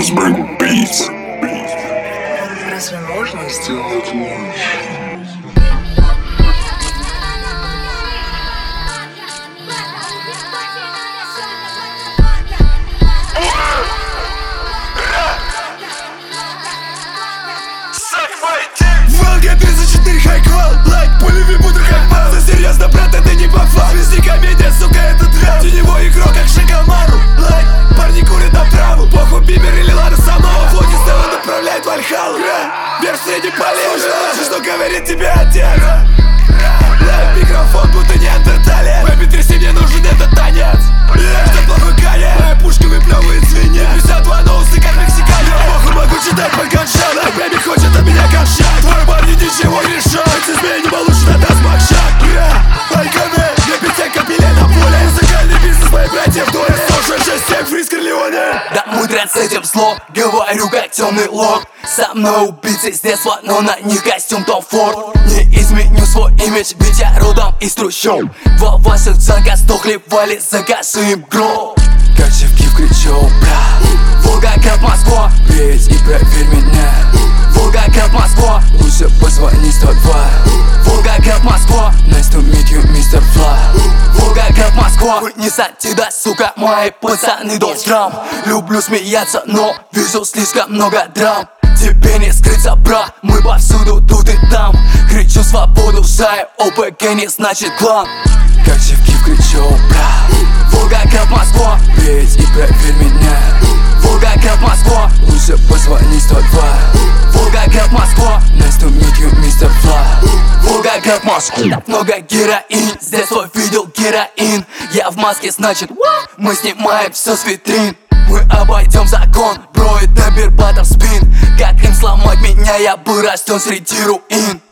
Flashback Beats. Разве можно сделать лучше? Волга 34 хайквал, лайк, пулеви буду как бал. За серьезно, брат, это не попал. Жизни комедия, сука, это драм. Теневой игрок, как Шикамару, лайк, парни курят на траву. Похуй Бибер или Лара Самоа. Флоги снова направляет Вальхалу. Вверх среди полей, слушай, что говорит тебе отец. Лайк, микрофон, будто неандерталец. Бэби, тряси, мне нужен этот танец. Что плохой конец, моя пушка выплевывает свинья. 52 ноусы, как мексиканец. Похуй, могу читать по ганшатам. Бэби хочет от меня ганшат. Твой парень ничего не решает. Измене не получит от нас макшат. Альканы, для питья капеле на поле. Музыкальный бизнес, мои братья в доле. 106-7, Фриз Корлеоне. Да мудрят с этим зло, говорю как темный лорд. Со мной убийцы с детства, но на них костюм Том Форд. Не изменю свой имидж, ведь я родом из трущоб. Во ваших цанках сдохли, вали, закажи им гроб. Как живки в кричу, бра. Волга как Москва, Приедь и проверь меня. Волга как Москва, Лучше позвони 102. Волга как Москва, Nice to meet you, Mr. Fly. Волга как Москва. Вы не сатида, сука, мои пацаны don't драм. Люблю смеяться, но вижу слишком много драм. Тебе не скрыться, бра, мы повсюду, тут и там. Кричу свободу, шаю, ОПГ не значит клан. Как живки в кричу, бра. Волга как Москва, Приедь и проверь меня. Волга как Москва, Лучше позвони 102. Волга как Москва, Nice to meet you, Mr. Fly. Волга как Москва. Так много героин, с детства видел героин. Я в маске, значит, мы снимаем все с витрин. Мы обойдем закон, бро, это бирбатов спин. Как им сломать меня, я был рожден среди руин.